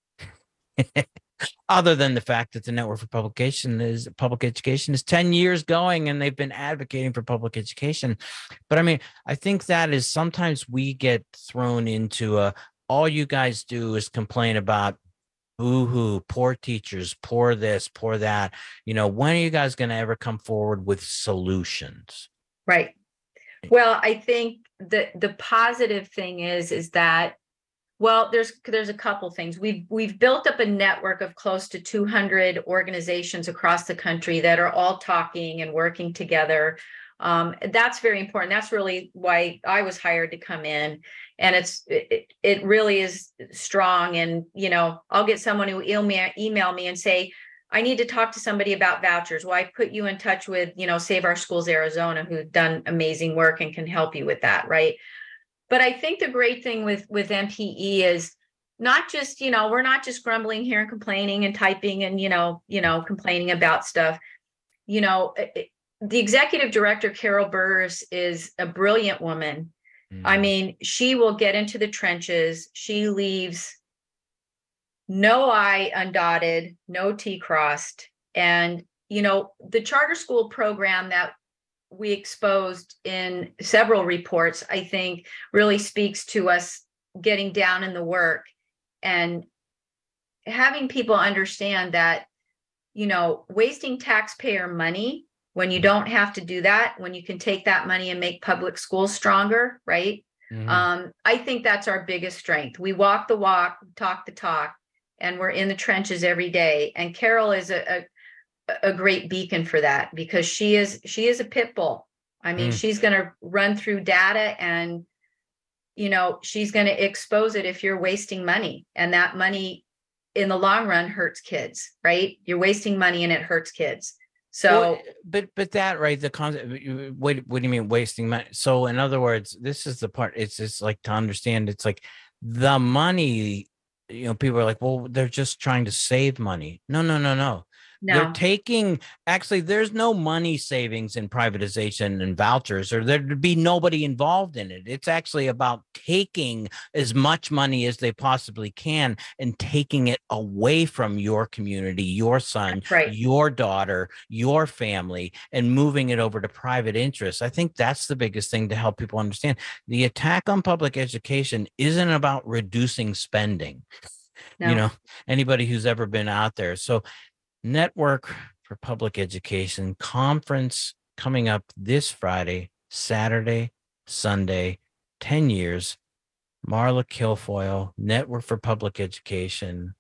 Other than the fact that the Network for Public Education is 10 years going and they've been advocating for public education. But I think that is sometimes we get thrown into all you guys do is complain about boo-hoo, poor teachers, poor this, poor that. When are you guys going to ever come forward with solutions? Right. Well, I think the positive thing is that, well, there's a couple things. We've built up a network of close to 200 organizations across the country that are all talking and working together. That's very important. That's really why I was hired to come in. And it really is strong. And, you know, I'll get someone who email me and say, I need to talk to somebody about vouchers. Well, I put you in touch with, you know, Save Our Schools Arizona, who've done amazing work and can help you with that, right? But I think the great thing with MPE is not just, you know, we're not just grumbling here and complaining and typing and, you know, complaining about stuff. You know, the executive director, Carol Burris, is a brilliant woman. I mean, she will get into the trenches. She leaves no I undotted, no T crossed. And, you know, the charter school program that we exposed in several reports, I think really speaks to us getting down in the work and having people understand that, you know, wasting taxpayer money when you don't have to do that, when you can take that money and make public schools stronger, right? I think that's our biggest strength. We walk the walk, talk the talk, and we're in the trenches every day. And Carol is a great beacon for that, because she is a pit bull. I mean, she's going to run through data and, you know, she's going to expose it if you're wasting money, and that money in the long run hurts kids, right? You're wasting money and it hurts kids. So, well, but that, right, the concept, what do you mean wasting money? So in other words, this is the part, it's just like to understand, it's like the money, you know, people are like, well, they're just trying to save money. No. They're taking, actually, there's no money savings in privatization and vouchers, or there'd be nobody involved in it. It's actually about taking as much money as they possibly can and taking it away from your community, your son, your daughter, your family, and moving it over to private interests. I think that's the biggest thing to help people understand. The attack on public education isn't about reducing spending. You know, anybody who's ever been out there. So Network for Public Education conference coming up this Friday, Saturday, Sunday, 10 years. Marla Kilfoyle, Network for Public Education.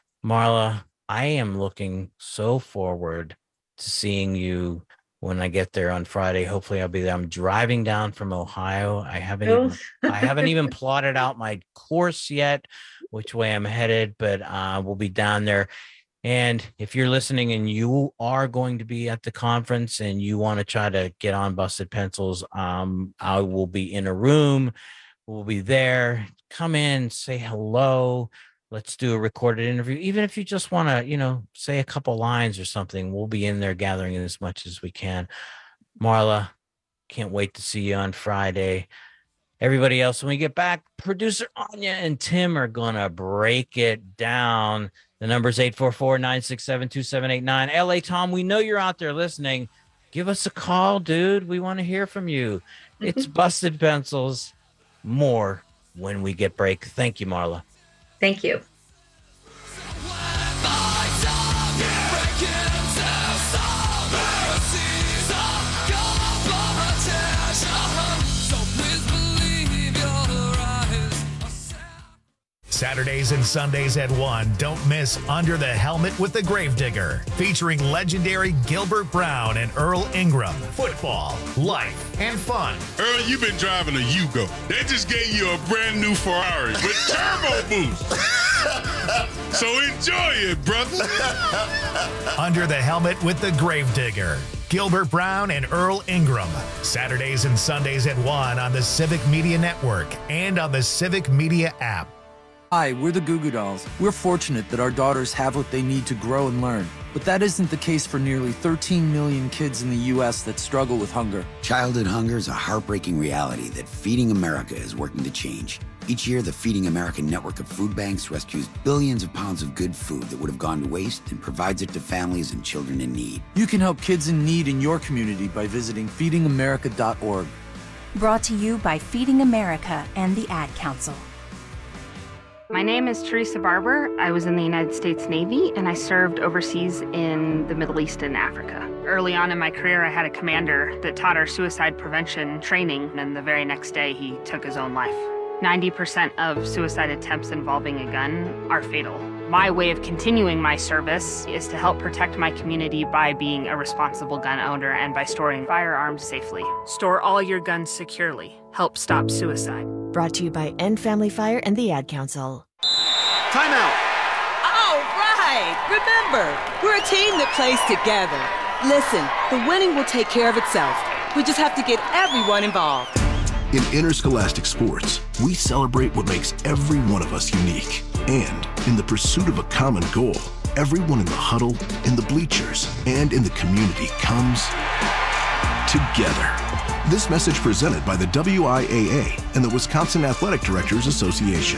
Marla, I am looking so forward to seeing you when I get there on Friday. Hopefully I'll be there. I'm driving down from Ohio. I haven't even plotted out my course yet, which way I'm headed, but we'll be down there. And if you're listening and you are going to be at the conference and you want to try to get on Busted Pencils, I will be in a room. We'll be there. Come in, say hello. Let's do a recorded interview. Even if you just want to, you know, say a couple lines or something, we'll be in there gathering in as much as we can. Marla, can't wait to see you on Friday. Everybody else, when we get back, producer Anya and Tim are going to break it down. The number is 844-967-2789. LA Tom, we know you're out there listening. Give us a call, dude. We want to hear from you. It's Busted Pencils. More when we get break. Thank you, Marla. Thank you. Saturdays and Sundays at 1, don't miss Under the Helmet with the Gravedigger, featuring legendary Gilbert Brown and Earl Ingram. Football, life, and fun. Earl, you've been driving a Yugo. They just gave you a brand new Ferrari with turbo boost. So enjoy it, brother. Under the Helmet with the Gravedigger. Gilbert Brown and Earl Ingram. Saturdays and Sundays at 1 on the Civic Media Network and on the Civic Media app. Hi, we're the Goo Goo Dolls. We're fortunate that our daughters have what they need to grow and learn. But that isn't the case for nearly 13 million kids in the U.S. that struggle with hunger. Childhood hunger is a heartbreaking reality that Feeding America is working to change. Each year, the Feeding America network of food banks rescues billions of pounds of good food that would have gone to waste and provides it to families and children in need. You can help kids in need in your community by visiting feedingamerica.org. Brought to you by Feeding America and the Ad Council. My name is Teresa Barber. I was in the United States Navy, and I served overseas in the Middle East and Africa. Early on in my career, I had a commander that taught our suicide prevention training, and the very next day, he took his own life. 90% of suicide attempts involving a gun are fatal. My way of continuing my service is to help protect my community by being a responsible gun owner and by storing firearms safely. Store all your guns securely. Help stop suicide. Brought to you by End Family Fire and the Ad Council. Timeout. All right. Remember, we're a team that plays together. Listen, the winning will take care of itself. We just have to get everyone involved. In interscholastic sports, we celebrate what makes every one of us unique. And in the pursuit of a common goal, everyone in the huddle, in the bleachers, and in the community comes together. This message presented by the WIAA and the Wisconsin Athletic Directors Association.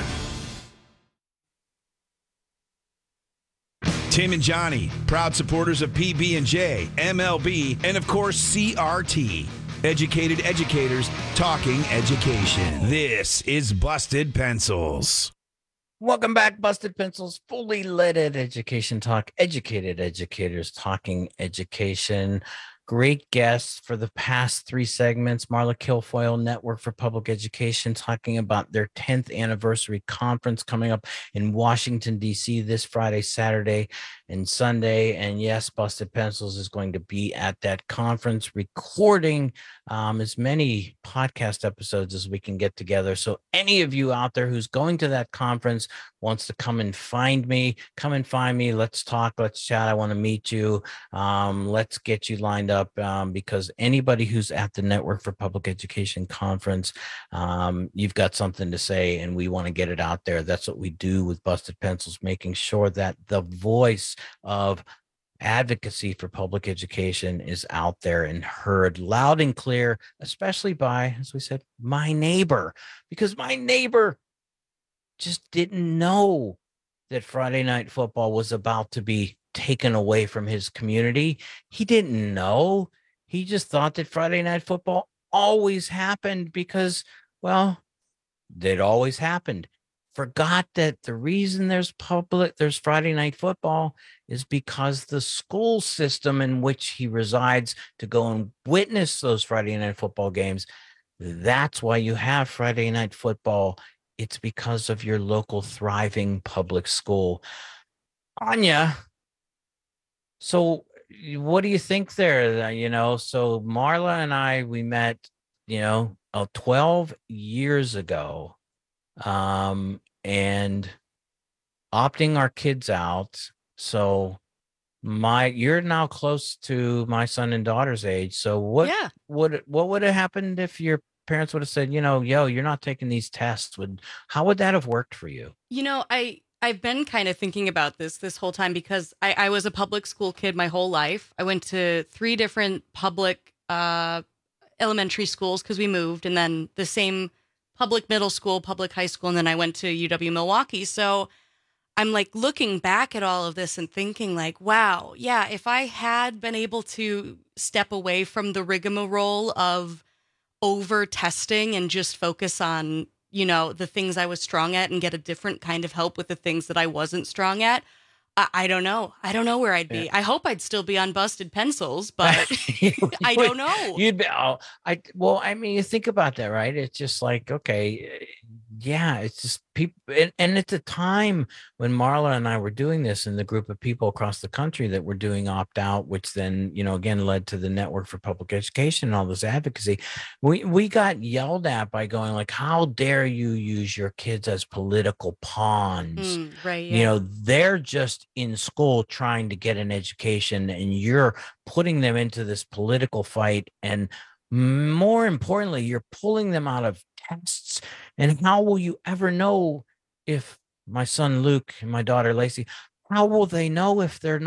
Tim and Johnny, proud supporters of PB&J, MLB, and of course CRT. Educated educators talking education. This is Busted Pencils. Welcome back, Busted Pencils, fully leaded education talk, educated educators talking education. Great guests for the past 3 segments. Marla Kilfoyle, Network for Public Education, talking about their 10th anniversary conference coming up in Washington, D.C. this Friday, Saturday, and Sunday. And yes, Busted Pencils is going to be at that conference recording as many podcast episodes as we can get together. So any of you out there who's going to that conference wants to come and find me, come and find me. Let's talk, let's chat. I want to meet you. Let's get you lined up because anybody who's at the Network for Public Education conference, you've got something to say and we want to get it out there. That's what we do with Busted Pencils, making sure that the voice of advocacy for public education is out there and heard loud and clear, especially by, as we said, my neighbor, because my neighbor just didn't know that Friday Night Football was about to be taken away from his community. He didn't know. He just thought that Friday Night Football always happened because, well, it always happened. Forgot that the reason there's Friday Night Football is because the school system in which he resides to go and witness those Friday Night Football games, that's why you have Friday Night Football. It's because of your local thriving public school. Anya, so what do you think there? So Marla and I, we met, 12 years ago. And opting our kids out. So you're now close to my son and daughter's age. So what would have happened if your parents would have said, you're not taking these tests? How would that have worked for you? I've been kind of thinking about this whole time because I was a public school kid my whole life. I went to 3 different public elementary schools because we moved, and then the same public middle school, public high school, and then I went to UW Milwaukee. So I'm like looking back at all of this and thinking like, wow, yeah, if I had been able to step away from the rigmarole of over testing and just focus on, the things I was strong at and get a different kind of help with the things that I wasn't strong at, I don't know. I don't know where I'd be. Yeah. I hope I'd still be on Busted Pencils, but I don't know. You'd be. You think about that, right? It's just like, okay, yeah, it's just people. And it's a time when Marla and I were doing this in the group of people across the country that were doing opt out, which then, again, led to the Network for Public Education and all this advocacy. We got yelled at by going like, how dare you use your kids as political pawns? Right. Yeah. They're just in school trying to get an education and you're putting them into this political fight. And more importantly, you're pulling them out of tests. And how will you ever know if my son Luke and my daughter Lacey, how will they know if they're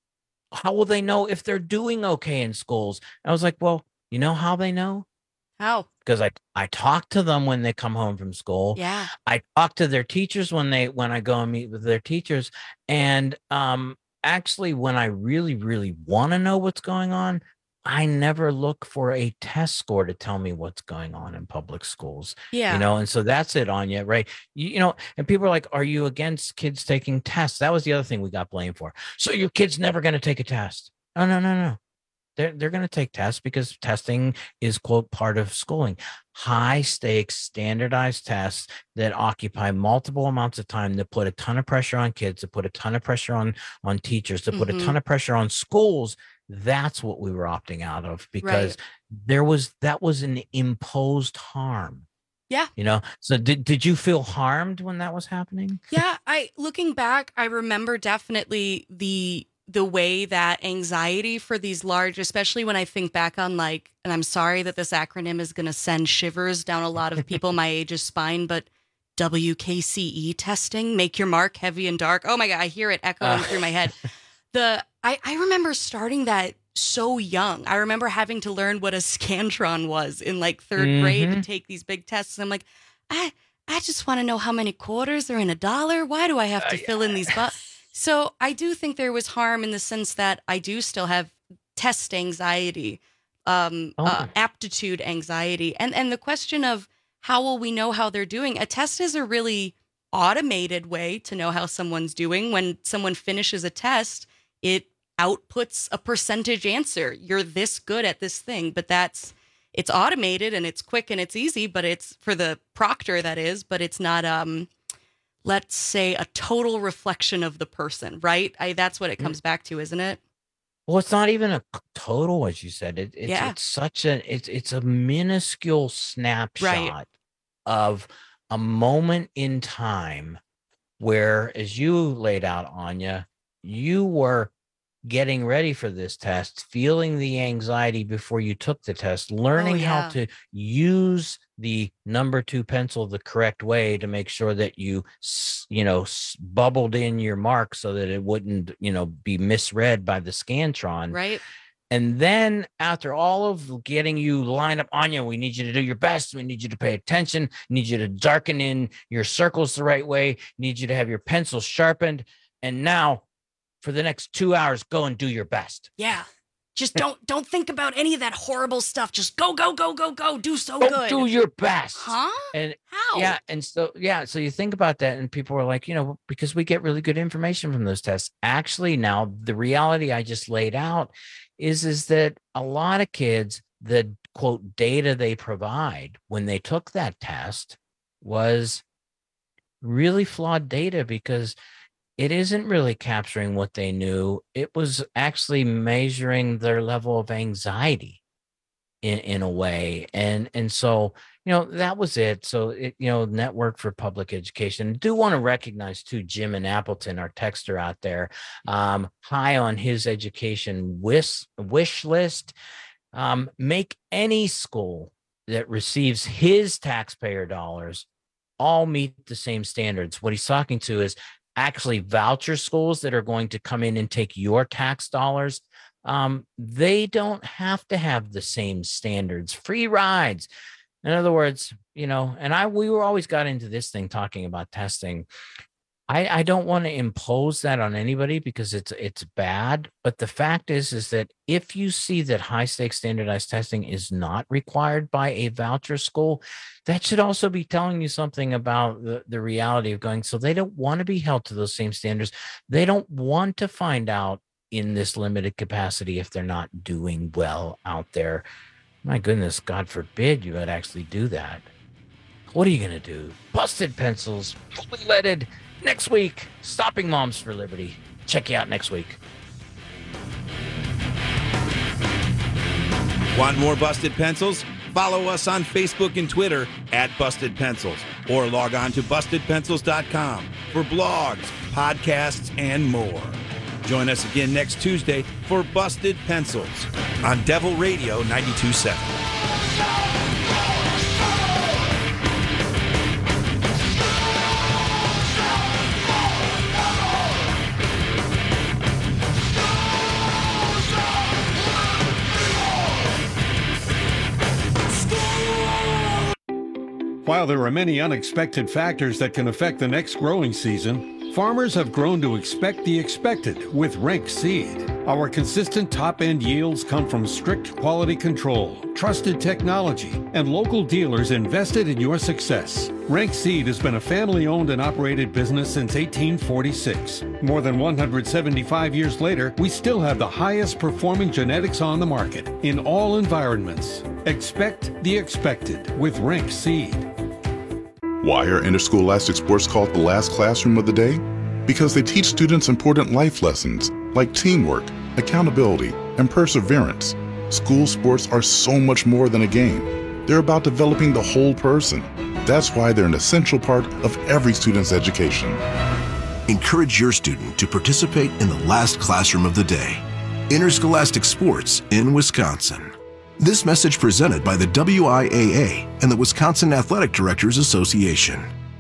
doing okay in schools? And I was like, well, you know how they know? How? Because I talk to them when they come home from school. Yeah. I talk to their teachers when I go and meet with their teachers. And actually, when I really, really want to know what's going on, I never look for a test score to tell me what's going on in public schools. Yeah. And so that's it, Anya, right? And people are like, are you against kids taking tests? That was the other thing we got blamed for. So your kid's never going to take a test. Oh, no. They're going to take tests because testing is, quote, part of schooling. High stakes, standardized tests that occupy multiple amounts of time, that put a ton of pressure on kids, that put a ton of pressure on teachers, that put a ton of pressure on schools. That's what we were opting out of, because that was an imposed harm. Yeah. You know, so did you feel harmed when that was happening? Yeah. Looking back, I remember definitely the way that anxiety for these large, especially when I think back on and I'm sorry that this acronym is going to send shivers down a lot of people my age's spine, but WKCE testing, make your mark heavy and dark. Oh my God, I hear it echoing through my head. I remember starting that so young. I remember having to learn what a Scantron was in third grade to take these big tests. And I'm like, I just want to know how many quarters are in a dollar. Why do I have to fill in these So I do think there was harm in the sense that I do still have test anxiety, aptitude anxiety. And the question of how will we know how they're doing? A test is a really automated way to know how someone's doing. When someone finishes a test, it outputs a percentage answer. You're this good at this thing, but it's automated and it's quick and it's easy, but it's for the proctor, that is, but it's not, let's say, a total reflection of the person, right? That's what it comes back to, isn't it? Well, it's not even a total, as you said. It's such it's a minuscule snapshot of a moment in time where, as you laid out, Anya, you were getting ready for this test, feeling the anxiety before you took the test, learning how to use the number 2 pencil the correct way to make sure that you bubbled in your mark so that it wouldn't, be misread by the Scantron. Right. And then after all of getting you lined up, Anya, we need you to do your best. We need you to pay attention. We need you to darken in your circles the right way. We need you to have your pencil sharpened. And now, for the next 2 hours, go and do your best. Yeah. Just don't think about any of that horrible stuff. Just go, do so good. Do your best. Huh? And how? Yeah. And so you think about that, and people are like, because we get really good information from those tests. Actually, now the reality I just laid out is that a lot of kids, the quote data they provide when they took that test was really flawed data, because it isn't really capturing what they knew. It was actually measuring their level of anxiety in a way. And so, that was it. So, Network for Public Education. I do want to recognize too, Jim in Appleton, our texter out there, high on his education wish list. Make any school that receives his taxpayer dollars all meet the same standards. What he's talking to is actually voucher schools that are going to come in and take your tax dollars. They don't have to have the same standards. Free rides. In other words, we were always got into this thing talking about testing. I don't want to impose that on anybody because it's bad. But the fact is that if you see that high stakes standardized testing is not required by a voucher school, that should also be telling you something about the reality of going. So they don't want to be held to those same standards. They don't want to find out in this limited capacity if they're not doing well out there. My goodness, God forbid you would actually do that. What are you going to do? Busted Pencils, fully leaded. Next week, Stopping Moms for Liberty. Check you out next week. Want more Busted Pencils? Follow us on Facebook and Twitter at Busted Pencils, or log on to bustedpencils.com for blogs, podcasts, and more. Join us again next Tuesday for Busted Pencils on Devil Radio 92.7. While there are many unexpected factors that can affect the next growing season, Farmers have grown to expect the expected with Rank Seed. Our consistent top-end yields come from strict quality control, trusted technology, and local dealers invested in your success. Rank Seed has been a family-owned and operated business since 1846. More than 175 years later, we still have the highest performing genetics on the market in all environments. Expect the expected with Rank Seed. Why are Interscholastic Sports called the last classroom of the day? Because they teach students important life lessons like teamwork, accountability, and perseverance. School sports are so much more than a game. They're about developing the whole person. That's why they're an essential part of every student's education. Encourage your student to participate in the last classroom of the day. Interscholastic Sports in Wisconsin. This message presented by the WIAA and the Wisconsin Athletic Directors Association.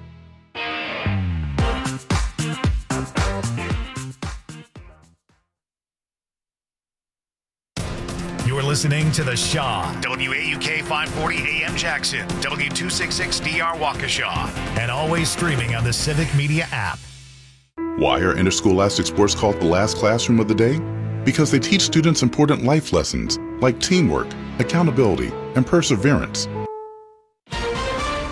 You're listening to The Shaw, WAUK 540 AM Jackson, W266DR Waukesha, and always streaming on the Civic Media app. Why are Interscholastic Sports called the last classroom of the day? Because they teach students important life lessons like teamwork, accountability, and perseverance.